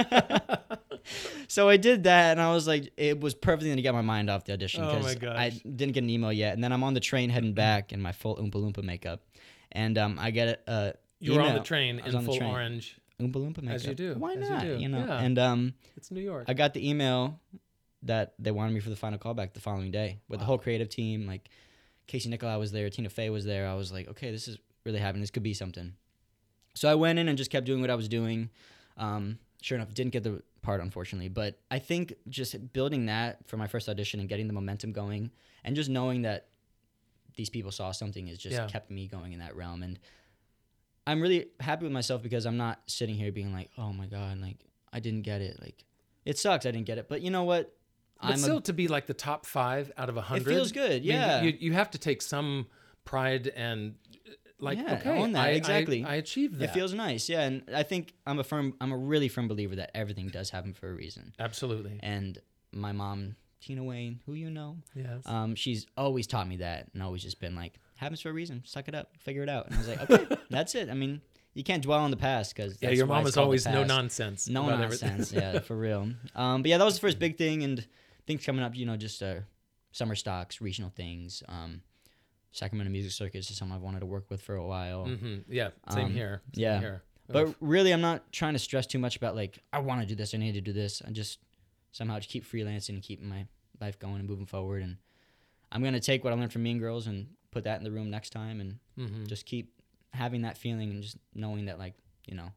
So I did that, and I was like, it was perfect to get my mind off the audition because oh I didn't get an email yet. And then I'm on the train heading back in my full Oompa Loompa makeup, and um, I get a. Uh, you were on the train in full train. orange. Oompa Loompa makeup. As you do. Why As not? You, do. you know. Yeah. And um, it's New York. I got the email that they wanted me for the final callback the following day with wow. the whole creative team, like. Casey Nicolai was there, Tina Fey was there. I was like, okay, this is really happening. This could be something. So I went in and just kept doing what I was doing. Um, sure enough, didn't get the part, unfortunately. But I think just building that for my first audition and getting the momentum going and just knowing that these people saw something has just yeah. kept me going in that realm. And I'm really happy with myself because I'm not sitting here being like, oh, my God, like, I didn't get it. Like, it sucks I didn't get it. But you know what? But I'm still, a, to be like the top five out of a hundred, it feels good. Yeah, I mean, you, you have to take some pride and like, yeah, okay, own that. I, exactly. I, I achieved that. It feels nice. Yeah, and I think I'm a firm, I'm a really firm believer that everything does happen for a reason. Absolutely. And my mom, Tina Wayne, who you know, yes, um, she's always taught me that, and always just been like, happens for a reason. Suck it up, figure it out. And I was like, okay, that's it. I mean. You can't dwell on the past because yeah, your mom is always no nonsense. No nonsense, yeah, for real. Um, but yeah, that was the first big thing, and things coming up, you know, just uh, summer stocks, regional things. Um, Sacramento Music Circus is something I've wanted to work with for a while. Mm-hmm. Yeah, same um, here. Same yeah, here. But really, I'm not trying to stress too much about like I want to do this, I need to do this. I just somehow just keep freelancing and keep my life going and moving forward. And I'm gonna take what I learned from Mean Girls and put that in the room next time, and mm-hmm. just keep. Having that feeling and just knowing that, like, you know,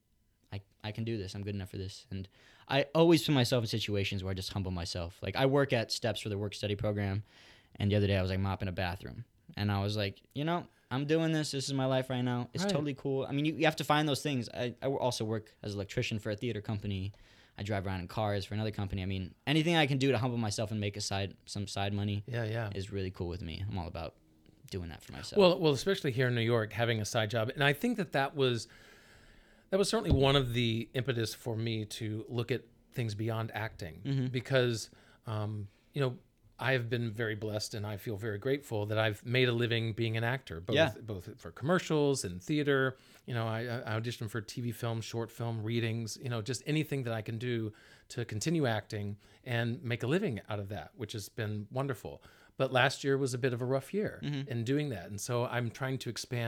I I can do this. I'm good enough for this. And I always put myself in situations where I just humble myself. Like, I work at Steps for the work study program, and the other day I was, like, mopping a bathroom. And I was like, you know, I'm doing this. This is my life right now. It's right. totally cool. I mean, you, you have to find those things. I, I also work as an electrician for a theater company. I drive around in cars for another company. I mean, anything I can do to humble myself and make a side some side money yeah, yeah. is really cool with me. I'm all about doing that for myself. Well, well, especially here in New York, having a side job, and I think that that was that was certainly one of the impetus for me to look at things beyond acting, mm-hmm. because um, you know I've been very blessed, and I feel very grateful that I've made a living being an actor, both yeah. both for commercials and theater. You know, I, I auditioned for T V film, short film, readings. You know, just anything that I can do to continue acting and make a living out of that, which has been wonderful. But last year was a bit of a rough year mm-hmm. in doing that. And so I'm trying to expand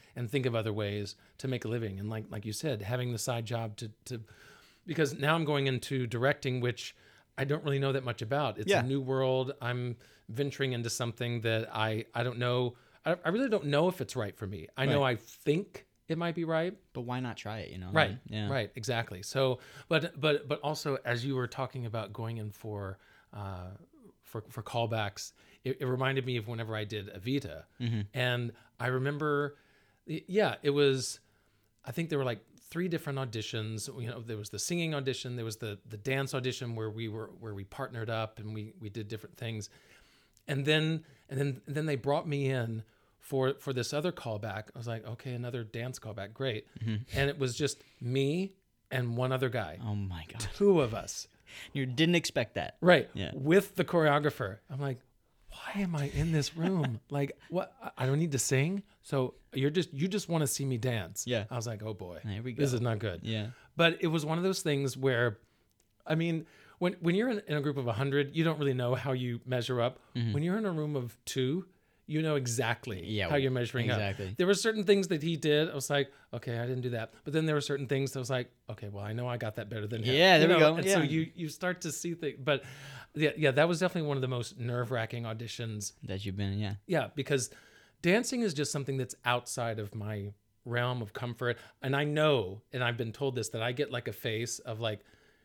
and think of other ways to make a living. And like like you said, having the side job to to because now I'm going into directing, which I don't really know that much about. It's Yeah. a new world. I'm venturing into something that I I don't know. I, I really don't know if it's right for me. I know I think it might be right. But why not try it? You know. Right. Yeah. Right. Exactly. So, but but but also, as you were talking about going in for uh, for for callbacks, it, it reminded me of whenever I did Evita, Mm-hmm. and I remember, y- yeah, it was. I think there were like three different auditions. You know, there was the singing audition, there was the the dance audition where we were where we partnered up and we we did different things, and then and then and then they brought me in for for this other callback. I was like, okay, another dance callback, great. And it was just me and one other guy, Oh my god. two of us, You didn't expect that. right? Yeah. With the choreographer. I'm like, why am I in this room? Like, what? I- I don't need to sing. So you're just you just want to see me dance. Yeah. I was like, oh boy, There we go. this is not good. Yeah. But it was one of those things where, I mean, when when you're in, in a group of a hundred, you don't really know how you measure up. When you're in a room of two, you know exactly Yeah, how you're measuring exactly. up. There were certain things that he did. I was like, okay, I didn't do that. But then there were certain things that I was like, okay, well, I know I got that better than him. Yeah, You there we know? go. And so Yeah. you you start to see things. But yeah, yeah, that was definitely one of the most nerve wracking auditions. That you've been. Yeah. Yeah, because dancing is just something that's outside of my realm of comfort. And I know, and I've been told this, that I get like a face of like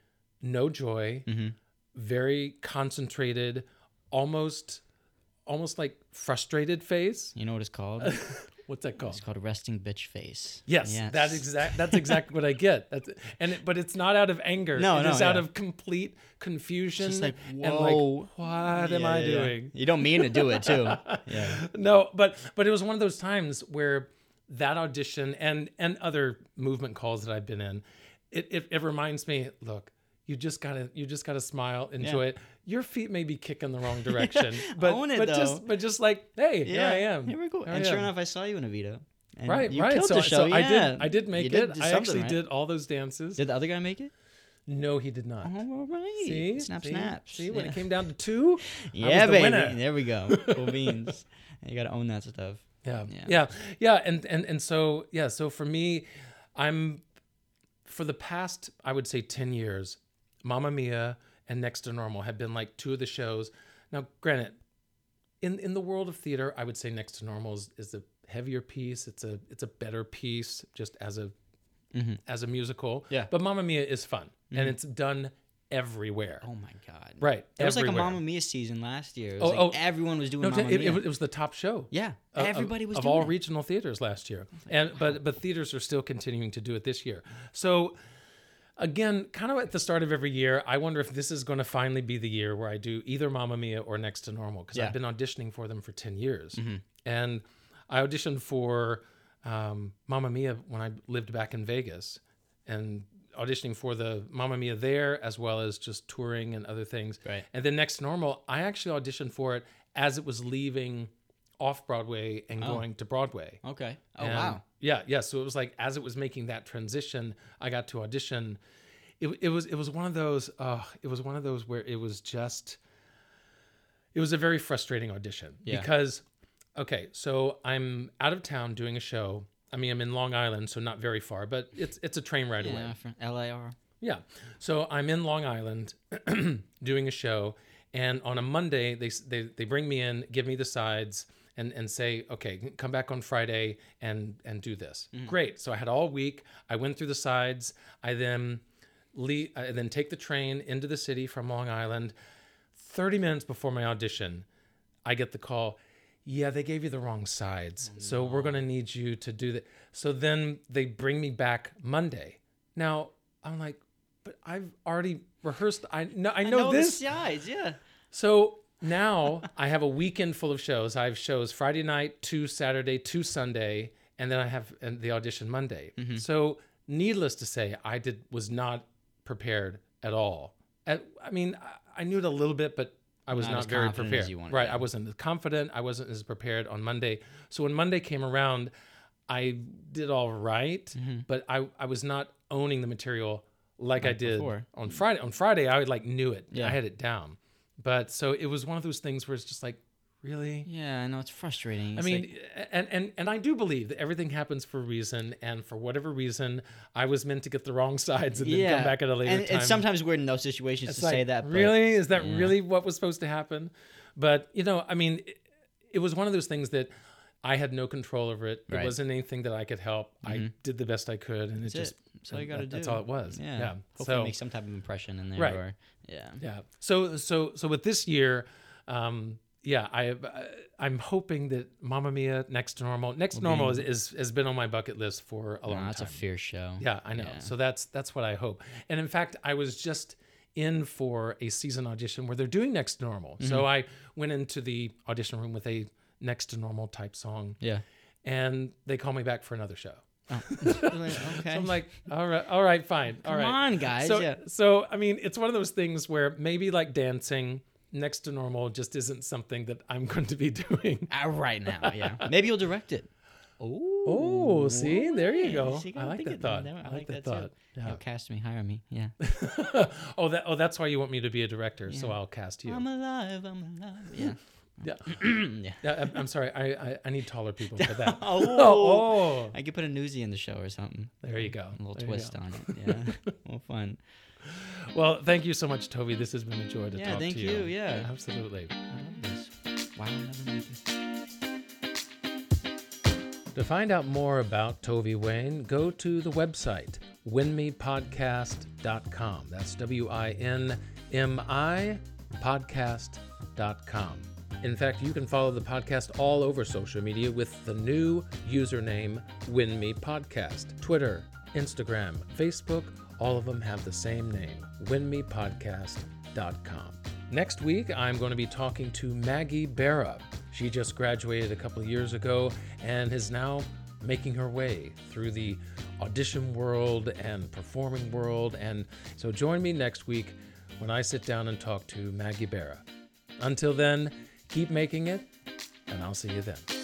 no joy, Mm-hmm. very concentrated, almost almost like frustrated face. You know what it's called? What's that called? It's called a resting bitch face. Yes, Yes. that's exact. That's exactly what I get. That's and it, but it's not out of anger. No, it no, is out yeah. of complete confusion. Just like, and whoa. like, what am Yeah, I yeah, yeah. doing? You don't mean to do it too. Yeah. No, but but it was one of those times where that audition and and other movement calls that I've been in, it it, it reminds me. Look, you just gotta you just gotta smile, enjoy it. Your feet may be kicking the wrong direction, but Own it, but though. just but just like, hey, here I am. Here we go. Here I And sure am. enough, I saw you in a Vito. And Right, you right. killed So, the so show. I yeah. did I did make You did it. do I something, actually right? did all those dances. Did the other guy make it? No, he did not. All right. See, Snap, see? snaps. See, when Yeah. it came down to two, Yeah, the baby. winner. There we go. Cool beans. You gotta own that stuff. yeah, Yeah. yeah, yeah, and and and so yeah, so for me, I'm for the past I would say ten years, Mamma Mia and Next to Normal have been like two of the shows. Now, granted, in in the world of theater, I would say Next to Normal is, is a heavier piece. It's a it's a better piece just as a Mhm. as a musical. Yeah. But Mamma Mia is fun and it's done everywhere. Oh my god. Right. There was like a everywhere. Mamma Mia season last year. It Oh, was like oh. everyone was doing No, Mamma it, Mia. it, was- it was the top show. yeah, of- everybody was of doing all it. regional theaters last year, and but but theaters are still continuing to do it this year. So again, kind of at the start of every year, I wonder if this is going to finally be the year where I do either Mamma Mia or Next to Normal, because Yeah. I've been auditioning for them for ten years, Mhm. and I auditioned for um, Mamma Mia when I lived back in Vegas, and auditioning for the Mamma Mia there as well as just touring and other things. Right. And then Next to Normal, I actually auditioned for it as it was leaving off Broadway and Oh. going to Broadway. Okay. Oh And wow. Yeah, yeah. So it was like as it was making that transition, I got to audition. It, it was it was one of those. Uh, it was one of those where it was just. It was a very frustrating audition Yeah. because, okay, so I'm out of town doing a show. I mean, I'm in Long Island, so not very far, but it's it's a train ride away. Yeah, from L A R. Yeah. So I'm in Long Island doing a show, and on a Monday they they they bring me in, give me the sides, and and say, okay, come back on Friday and and do this. Great. So I had all week. I went through the sides. I then leave. I then take the train into the city from Long Island. Thirty minutes before my audition, I get the call. Yeah, they gave you the wrong sides. So we're going to need you to do that. So then they bring me back Monday. Now, I'm like, but I've already rehearsed. I know, I know, this. the sides, yeah. So now I have a weekend full of shows. I have shows Friday night, two Saturday, two Sunday, and then I have and the audition Monday. Mm-hmm. So needless to say, I did was not prepared at all. At, I mean, I, I knew it a little bit, but I was Not not, as very confident prepared. as you wanted, right. yeah. I wasn't as confident. I wasn't as prepared on Monday. So when Monday came around, I did all right, Mm-hmm. but I, I was not owning the material like I Like did before. on Friday. On Friday, I like knew it. Yeah. I had it down. But so it was one of those things where it's just like, really? Yeah, I know it's frustrating. I It's mean, like- and, and and I do believe that everything happens for a reason, and for whatever reason, I was meant to get the wrong sides and then come back at a later and time. it's sometimes weird in those situations It's to like, say that. But really? Is that yeah. really what was supposed to happen? But, you know, I mean, it, it was one of those things that I had no control over it. It Right. wasn't anything that I could help. I did the best I could, and That's it just it. That's all you gotta that- That's do. all it was. Yeah. Yeah. Hopefully So make some type of impression in there. Right. Or, yeah. yeah. So so so with this year, um, yeah, I uh, I'm hoping that Mamma Mia, Next to Normal, Next to Normal is, is has been on my bucket list for a No, long that's time. a fierce show. Yeah, I know. Yeah. So that's that's what I hope. And in fact, I was just in for a season audition where they're doing Next to Normal. Mm-hmm. So I went into the audition room with a Next to Normal type song, Yeah. and they call me back for another show. Oh. okay. So I'm like, all right, all right, fine, all Come right. on, guys. So, yeah. so I mean, it's one of those things where maybe like dancing, Next to Normal just isn't something that I'm going to be doing. Uh, right now, yeah. Maybe you'll direct it. Oh, see, there you go. See, I I'm like thinking that thought. that. I I like like that that too. thought. Yeah. Yo, cast me, hire me. Yeah. oh, that oh, that's why you want me to be a director, so Yeah. I'll cast you. I'm alive. I'm alive. Yeah. Yeah. yeah. Yeah, I'm, I'm sorry. I, I I need taller people for that. Oh. oh, I could put a newsie in the show or something. there you go. A little There you twist go. on it. Yeah. well, fun. Well, thank you so much, Toby. This has been a joy to Yeah, talk thank to you. you, yeah. Absolutely. I love this. Wow, never knew this. To find out more about Tovey Wayne, go to the website, win me podcast dot com. That's W I N M I podcast dot com. In fact, you can follow the podcast all over social media with the new username WinMePodcast. Twitter, Instagram, Facebook, all of them have the same name, win me podcast dot com. Next week, I'm going to be talking to Maggie Barra. She just graduated a couple of years ago and is now making her way through the audition world and performing world. And so join me next week when I sit down and talk to Maggie Barra. Until then, keep making it, and I'll see you then.